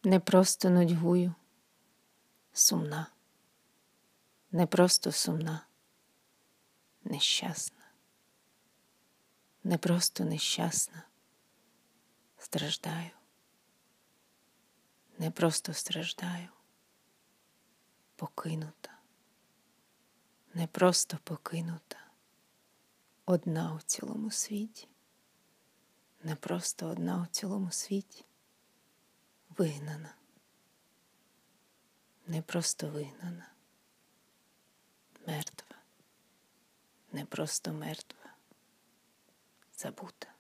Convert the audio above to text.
Не просто нудьгую, сумна, не просто сумна, нещасна, не просто нещасна, страждаю, не просто страждаю, покинута, не просто покинута, одна у цілому світі, не просто одна у цілому світі, вигнана, не просто вигнана, мертва, не просто мертва, забута.